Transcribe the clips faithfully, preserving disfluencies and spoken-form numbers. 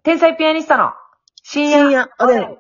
天才ピアニストの深夜深夜おでん。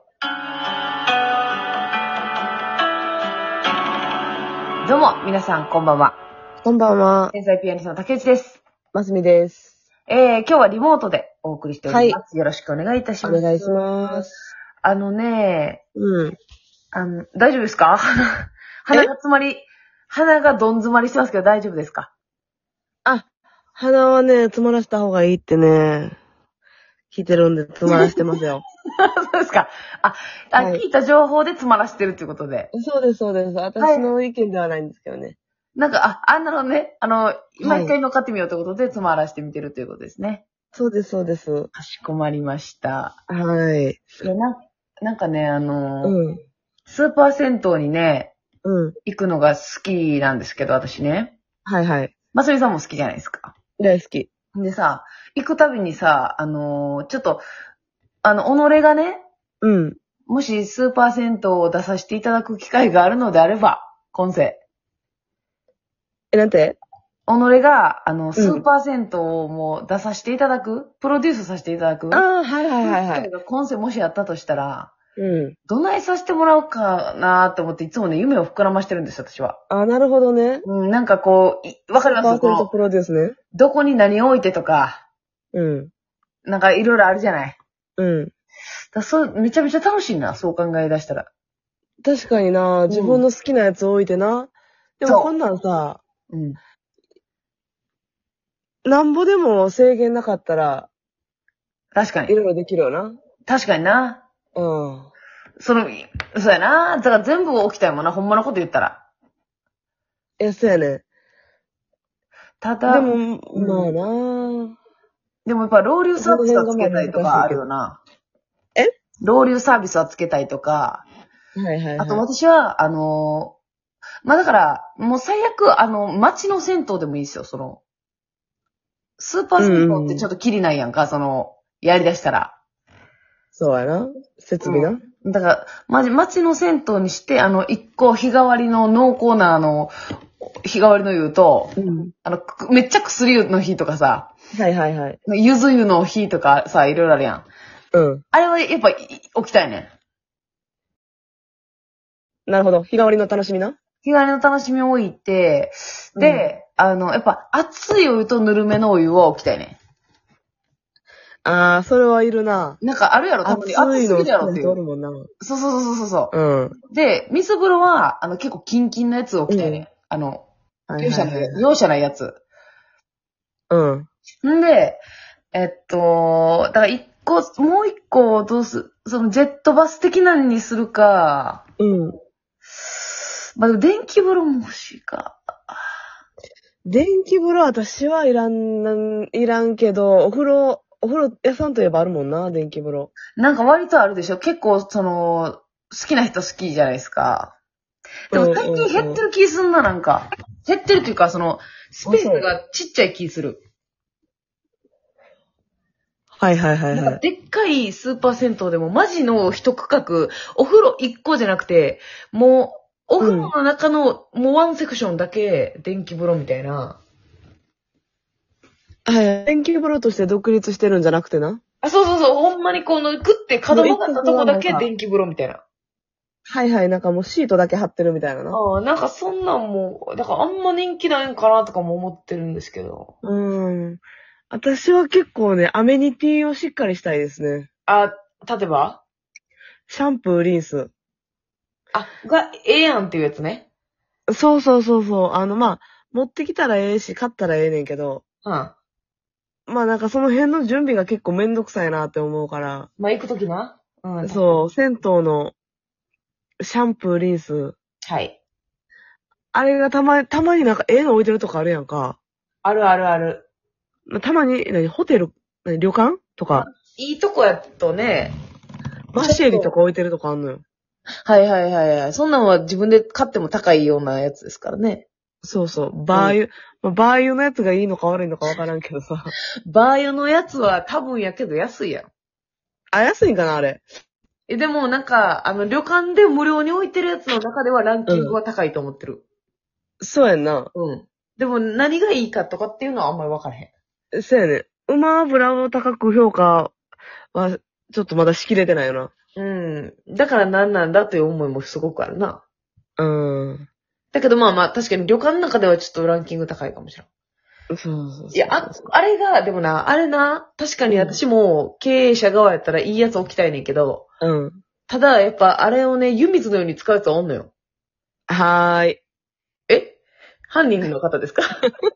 どうも、皆さんこんばんは。 こんばんは。 天才ピアニストの竹内です。 ますみです。 えー、今日はリモートでお送りしております。 はいよろしくお願いいたします。 お願いします。 あのね、 うん。 あの、大丈夫ですか鼻が詰まり、鼻がどん詰まりしてますけど大丈夫ですか？ あ、鼻はね、詰まらせた方がいいってね、聞いてるんで詰まらせてますよ。 そうですか。あ、あ、 はい聞いた情報で詰まらしてるっていうことで。 そうです、そうです。私の意見ではないんですけどね。 なんか、あ、あんなのね、あの、今はい一回乗っかってみようということで詰まらしてみてるということですね。 そうです、そうです。 かしこまりました。 はい。 いや、な、なんかね、あのーうん。 スーパー銭湯にね、 うん。 行くのが好きなんですけど、私ね。 はいはい。 まさみさんも好きじゃないですか。 大好き。 でさ、行くたびにさ、あのーちょっと、あの、己がね、 うん。 もしスーパー銭湯を出させていただく機会があるのであれば、今世。 え、なんて己が、あの、スーパー銭湯をもう出させていただく、プロデュースさせていただく。 ああ、はいはいはいはい。 今世もしやったとしたら、 うん。 どないさせてもらおうかなーって思って、いつもね、夢を膨らましてるんです、私は。 あ、なるほどね。 うん、なんかこう、いわかりますこの、 パーセントプロデュースね。 どこに何を置いてとか、 うん。 なんかいろいろあるじゃない。 うん。 だそう、めちゃめちゃ楽しいな、そう考え出したら。 確かにな、自分の好きなやつ置いてな。でもそうこんなんさ、 うん。 なんぼでも制限なかったら、 確かに。 いろいろできるよな。 確かにな。 うん。 その、そうやな。だから全部起きたいもんな、ほんまのこと言ったら。 いや、そうやね。 ただ、 でも、 うんまあなでもやっぱ、ロウリュサービスはつけたいとかあるよそな。 えロウリュサービスはつけたいとか。 はいはいはい。 あと私は、あのー、まあ、だから、もう最悪、あの、街の銭湯でもいいですよ、その、スーパー銭湯ってちょっとキリないやんか、その、やりだしたら。 そうやな。設備な。 うん、だから、まじ、街の銭湯にして、あの、一個日替わりの濃厚な、あの、日替わりの湯と、 うん。 あの、くめっちゃ薬湯の日とかさ、 はいはいはい。 ゆず湯の日とかさ、いろいろあるやん。 うん。 あれはやっぱ、い起きたいね。 なるほど。日替わりの楽しみな。 日替わりの楽しみを置いて、で、あの、やっぱ、熱いお湯とぬるめのお湯を置きたいね。 あー、それはいるな。 なんかあるやろ、たまに。熱すぎ暑いの好きるやろっていう。 な人おるもんな。 そうそうそうそうそう。 うん。 で、水風呂は、あの、結構キンキンのやつを置きたいね。あの、 はい容赦ないやつ。 はいはい。 容赦ないやつ。 うん。 んで、えっと、だから一個、もう一個どうす、そのジェットバス的なのにするか、 うん。 まあ、でも電気風呂も欲しいか。 電気風呂私はいらん、いらんけど、お風呂、お風呂屋さんといえばあるもんな、電気風呂。 なんか割とあるでしょ結構、その、好きな人好きじゃないですか。でも最近減ってる気すんな、なんか。減ってるっていうか、その、スペースがちっちゃい気する。 はいはいはいなんはい。 かでっかいスーパー銭湯でもマジの一区画、お風呂一個じゃなくて、もう、お風呂の中の、もうワンセクションだけ電気風呂みたいな。 はい。電気風呂として独立してるんじゃなくてな。 あ、そうそうそう、ほんまにこの、グって角曲がったとこだけ電気風呂みたいな。 はいはい、なんかもうシートだけ貼ってるみたいなな。 ああ、なんかそんなんも、だからあんま人気ないんかなとかも思ってるんですけど。 うーん。私は結構ね、アメニティをしっかりしたいですね。 あ、例えばシャンプー、リンス。 あ、が、ええやんっていうやつね。 そうそうそうそう。あの、まあ、持ってきたらええし、買ったらええねんけど、 うん。ままあなんかその辺の準備が結構めんどくさいなって思うから、 あ、行くときな。うん。 そう、銭湯のシャンプー、リンス。 はい。 あれがたま、たまになんかええの置いてるとこあるやんか。 あるあるある。 たまに、何、ホテル、何、旅館とか、 いいとこやとね。 バシエリとか置いてるとこあんのよ。 はいはいはいはい。そんなんは自分で買っても高いようなやつですからね。 そうそう。バー油、まあ、バー油のやつがいいのか悪いのかわからんけどさ。 バー油のやつは多分やけど安いやん。 あ、安いんかな、あれ。 え、でもなんか、あの、旅館で無料に置いてるやつの中ではランキングは高いと思ってる。 そうやんな。 うん。でも何がいいかとかっていうのはあんまり分からへん。 そうやね。馬油を高く評価まあ、ちょっとまだしきれてないよな。 うん。だからなんなんだという思いもすごくあるな。 うん。 だけどまあまあ、確かに旅館の中ではちょっとランキング高いかもしれん。 そうそうそう。 いや、あ、あれが、でもな、あれな、確かに私も経営者側やったらいいやつ置きたいねんけど、 うん。 ただ、やっぱあれをね、湯水のように使うやつはおんのよ。 はーい。 え犯人の方ですか？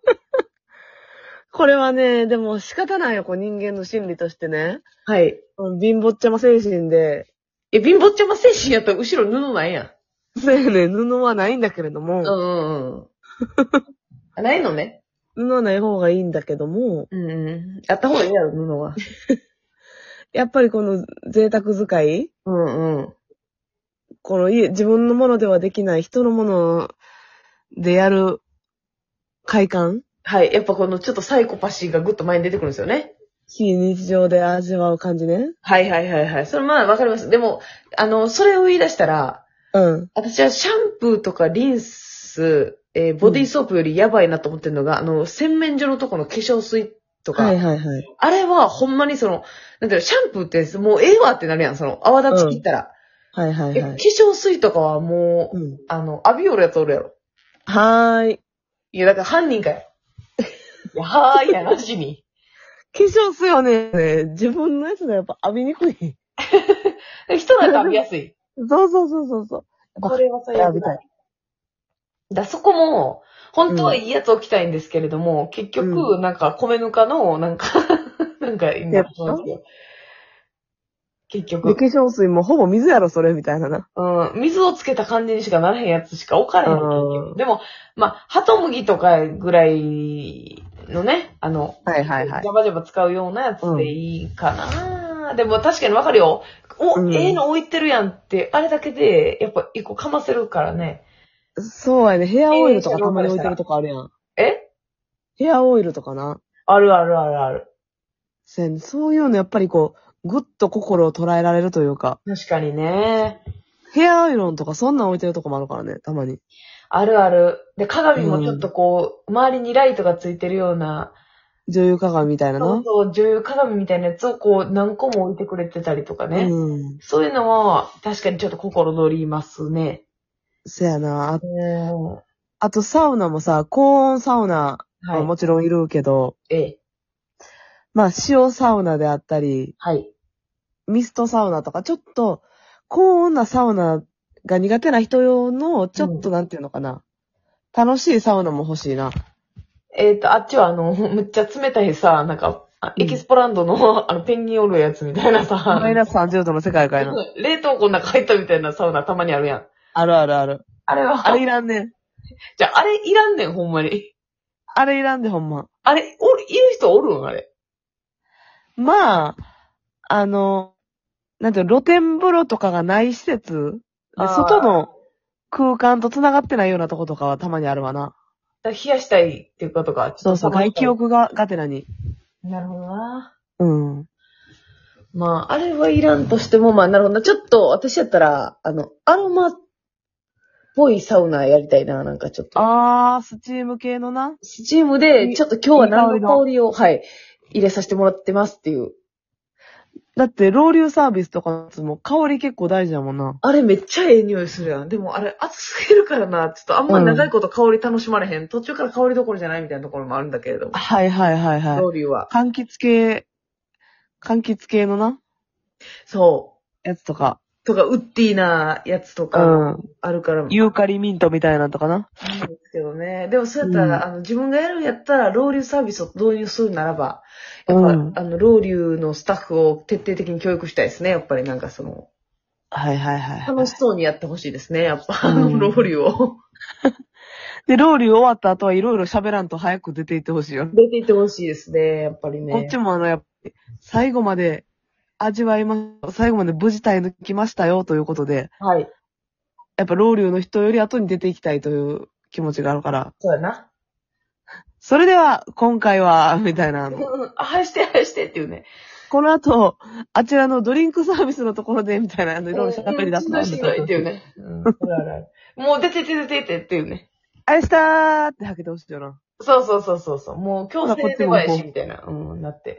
これはね、でも仕方ないよ、こう人間の心理としてね。 はい。 うん貧乏っちゃま精神で、 え、貧乏ちゃま精神やったら後ろ布ないやん。 そうやね、布はないんだけれども、 うんうんうん。あないのね。 布はない方がいいんだけども、 うんうん。あった方がいいやろ、布は。 やっぱりこの贅沢使い、 うんうん。 この家、自分のものではできない人のものでやる快感、 はい。やっぱこのちょっとサイコパシーがぐっと前に出てくるんですよね。 非日常で味わう感じね。 はいはいはいはい。それまあわかります。でも、あの、それを言い出したら、 うん。 私はシャンプーとかリンス、えーボディーソープよりやばいなと思ってるのが、あの、洗面所のとこの化粧水とか、 はいはいはい。 あれはほんまにその、なんていうの、シャンプーってもうええわってなるやん、その、泡立ち切ったら。 はいはいえ、化はい。 粧水とかはもう、 うん。 あの、浴びよるやつおるやろ。 はーい。 いや、だから犯人かよ。いや、はーいやなしに。 化粧水はね、自分のやつがやっぱ浴びにくい。 人なんか浴びやすい。 そうそうそうそうそう。 これは最悪だ。 浴びたい。 だ、そこも、本当はいいやつ置きたいんですけれども、結局、 うなんか、米ぬかの、なんか、なんか、今、 やっぱそうですよ。結で、 局。 化粧水もほぼ水やろ、それ、みたいなな。 うん、水をつけた感じにしかならへんやつしか置かれへん。 うんでも、まあ、ハトムギとかぐらいのね、あの、 はいはいはいジャバジャバ使うようなやつでいいかな、でも確かにわかるよ。お、 うんええの置いてるやんって、あれだけで、やっぱ一個かませるからね。 そうやね。ヘアオイルとかたまに置いてるとこあるやん。 えヘアオイルとかな。 あるあるあるある。 せんそういうのやっぱりこう、ぐっと心を捉えられるというか。 確かにね。 ヘアアイロンとかそんなん置いてるとこもあるからね、たまに。 あるある。で、鏡もちょっとこう、周りにライトがついてるような、 女優鏡みたいなな。 そうそう、女優鏡みたいなやつをこう、何個も置いてくれてたりとかね。 うん。 そういうのは、確かにちょっと心乗りますね。 せやな。あうん。 あとサウナもさ、高温サウナは。 はいもちろんいるけど、 ええ。 まあ塩サウナであったり、 はい。 ミストサウナとか、ちょっと高温なサウナが苦手な人用の、ちょっとなんていうのかな。楽しいサウナも欲しいな。 えっと、あっちはあの、むっちゃ冷たいさ、なんか、あうんエキスポランドの、あの、ペンギンおるやつみたいなさ、 マイナスさんじゅうどの世界観やな。 冷凍庫の中入ったみたいなサウナたまにあるやん。 あるあるある。 あれは、 あれいらんねん。 じゃあ、あれいらんねん、ほんまに。 あれいらんでほんま。 あれ、おる、いる人おるんあれ。 まあ、あの、なんていうの、露天風呂とかがない施設で、 あー外の空間と繋がってないようなとことかはたまにあるわな。 だ冷やしたいっていうことか。ちそうそう、外ょっと冷ましたい気浴ががてらに。 なるほどな。 うん。 まあ、あれはいらんとしても、まあ、なるほどな。ちょっと、私やったら、あの、アロマっぽいサウナやりたいな、なんかちょっと。 あー、スチーム系のな。 スチームで、ちょっと今日は何のいい香りの香りを、はい、入れさせてもらってますっていう。 だって、ロウリュサービスとかのやつも香り結構大事だもんな。 あれめっちゃええ匂いするやん。でもあれ熱すぎるからな。ちょっとあんま長いこと香り楽しまれへん。途中から香りどころじゃないみたいなところもあるんだけれども。 はいはいはいはい。 ロウリュは。 柑橘系、柑橘系のな、 そやつとか。 う。とか、ウッディーなやつとうかん。 あるから。 ユーカリミントみたいなのとかな。 いいんですけどね。でもそうやったら、 うんあの、自分がやるんやったら、ロウリュサービスを導入するならば、やっぱ、 うんあの、ロウリュのスタッフを徹底的に教育したいですね。やっぱりなんかその、 はいはいはいはい。 楽しそうにやってほしいですね。やっぱ、あうんの、ロウリュを。 で、ロウリュ終わった後はいろいろ喋らんと早く出ていってほしいよ。 出ていってほしいですね。やっぱりね。 こっちもあの、やっぱり、最後まで味わいま、最後まで無事耐え抜きましたよということで、 はい。 やっぱロウリュの人より後に出ていきたいという気持ちがあるから。 そうやな。 それでは、今回は、みたいなの。 あ、はいして、はいしてっていうね。 この後、あちらのドリンクサービスのところで、みたいな、あの、いろいろ喋り出すうんしんどいっていうね。うん。あるあるあるもう出て出て出てっていうね。 あれしたーって吐けてほしいよな。 そうそうそうそうそう。もう強制出こっちも囃子みたいな。うん、なって。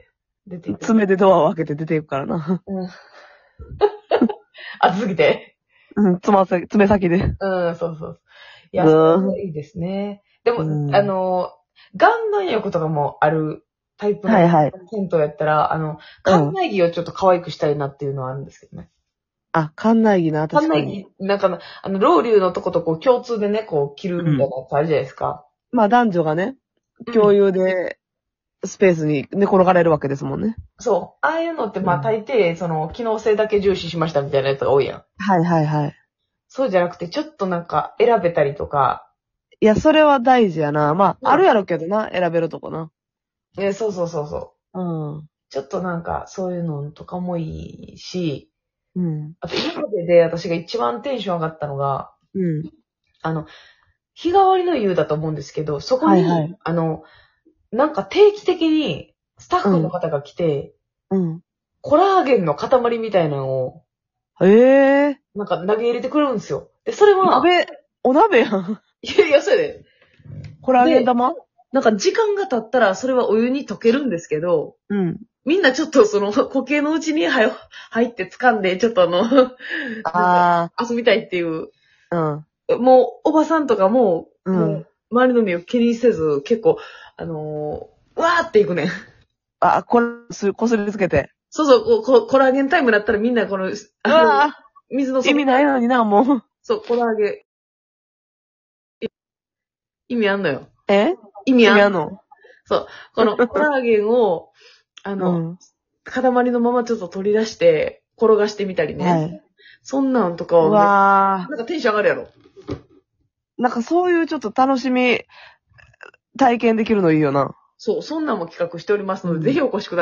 出ていく。 爪でドアを開けて出ていくからな。 うん。暑すぎて。 うん、つま先、爪先で。 うん、そうそう。いや、 うんそれいいですね。でも、 うんあの、岩盤浴とかもあるタイプのはいはい銭湯やったら、あの、館内着をちょっと可愛くしたいなっていうのはあるんですけどね。 あ、館内着な、確か館内に。 着、なんか、あの、ロウリュのとことこう共通でね、こう着るみたいなやつあるじゃないですか。 まあ男女がね、共有でスペースに寝転がれるわけですもんね。 そう。ああいうのって、まあうん大抵、その、機能性だけ重視しましたみたいなやつが多いやん。 はいはいはい。 そうじゃなくて、ちょっとなんか選べたりとか。 いや、それは大事やな。まうんあ、あるやろけどな、選べるとこな。 えーそうそうそうそう。 うん。 ちょっとなんか、そういうのとかもいいし、 うん。 あと今までで私が一番テンション上がったのが、 うん。 あの、日替わりの湯だと思うんですけど、そこに、 はいはいあの、なんか定期的にスタッフの方が来て、 うん。 コラーゲンの塊みたいなのを、 へえ。 なんか投げ入れてくれるんですよ。で、それは、 鍋、お鍋やん。 いやいや、そうやで。 コラーゲン玉なんか時間が経ったらそれはお湯に溶けるんですけど、 うん。 みんなちょっとその固形のうちに入入って掴んで、ちょっとあの、 あ遊びたいっていう、 あ。うん。 もうおばさんとかも、 うんもう周りの目を気にせず、結構、あのー、わーっていくねん。 あ、これ、す、こすりつけて。 そうそう、ここコラーゲンタイムだったらみんなこの、 うあのわぁ、 水の底意味ないのにな、もう。 そう、コラーゲン。意味あんのよ。 え意味あんの。 意味あんのそう。このコラーゲンを、あの、 うん。 塊のままちょっと取り出して、転がしてみたりね。 はい。 そんなんとかうは、 わなんかテンション上がるやろ。 ぁ。なんかそういうちょっと楽しみ、体験できるのいいよな。 そう、そんなんも企画しておりますので、 うんぜひお越しください。